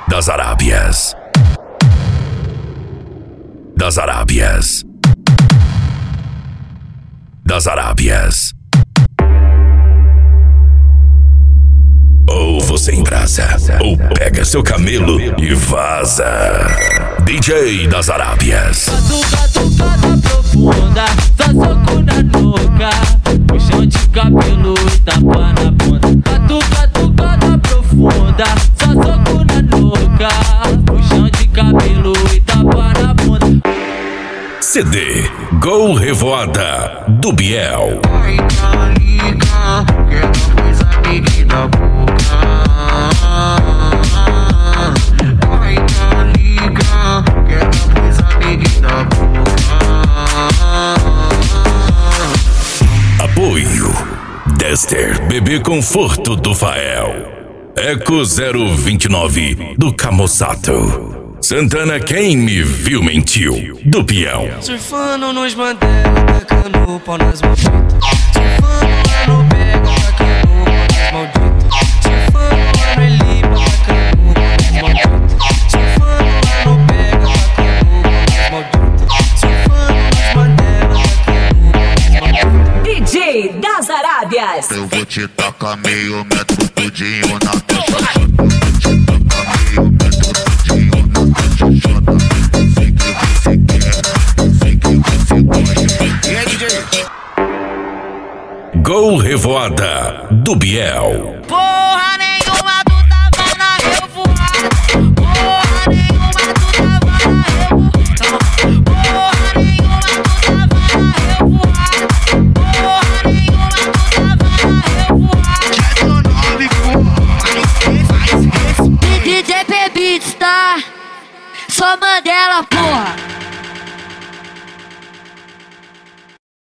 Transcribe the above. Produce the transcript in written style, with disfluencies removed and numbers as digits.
das Arábias. Das Arábias. Das Arábias. Ou você embrasa, ou pega seu camelo e vaza. DJ das Arábias. Catucada profunda, só soco na nuca, puxão de cabelo e tapa na bunda. Catucada profunda, só soco na nuca, puxão de cabelo e tapa na bunda. CD Gol Revoada do Biel. Ai, tá liga, quero coisa big da boca. Ai, tá liga, quero coisa big da boca. Apoio Dester Bebê Conforto do Fael. Eco 029 do Camosato. Santana, quem me viu mentiu, do Peão. Surfando nos Mandela, tacando o pau nas malditas. Surfando lá no Bega, tacando o pau nas malditas. Surfando lá no Elipa, tacando o pau nas malditas. Surfando lá no Bega, tacando o pau nas malditas. Surfando nos Mandela, tacando o pau nas malditas. DJ das Arábias. Eu vou te tacar meio metro tudinho na tua xoxota. Eu vou te tacar meio metro tudinho na tua xoxota. Sei que você quer, sei que você gosta. E aí, DJ? Gol Revoada do Biel. Porra nenhuma, tu tava na revoada. Porra nenhuma, tu tava na revoada. Porra nenhuma, tu tava na revoada. Porra nenhuma, tu tava na revoada. DJ Beats, tá? Só Mandela, porra.